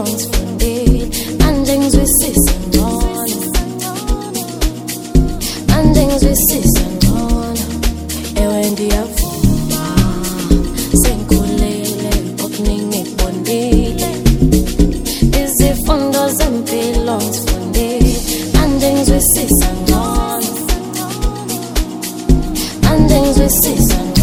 ngizifundile manje ngizwisisa ngcono, manje ngizwisisa ngcono. Ewe ndiyavuma sengikhulile okuningi ngikubonile, izifundo zempilo ngizifundile manje ngizwisisa ngcono, manje ngizwisisa ngcono.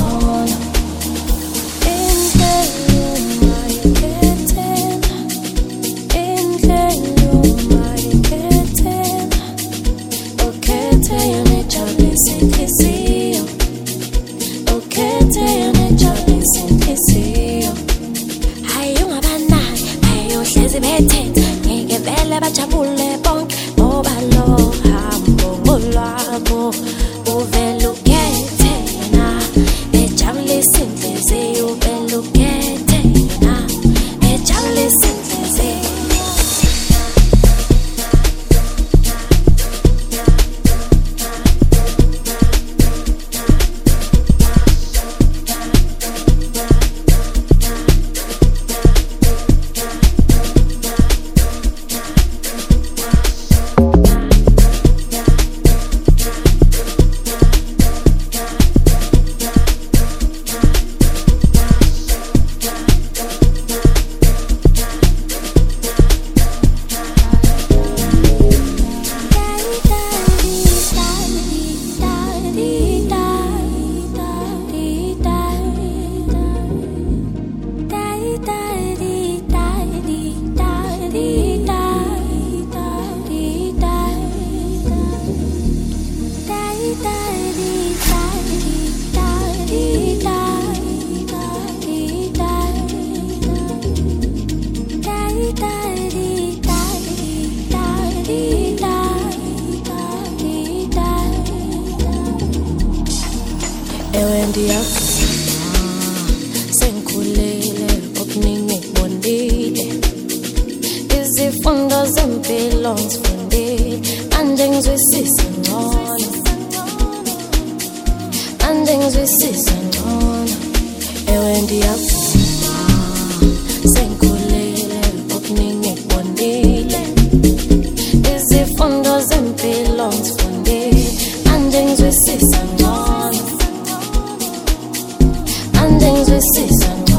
Bajabule bonke ngoba lo hambo ngolwabo uvela ukhethe yena ejabulisa inhliziyo, uvela ukhethe yena ejabulisa inhliziyo. Ewe ndiyavuma sengikhulile okuningi ngikubonile, izifundo zempilo ngizifundile manje ngizwisisa ngcono, manje ngizwisisa ngcono. Ewe ndiyavuma sengikhulile okuningi ngikubonile, izifundo zempilo ngizifundile manje ngizwisisa ngcono, manje ngizwisisa ngcono.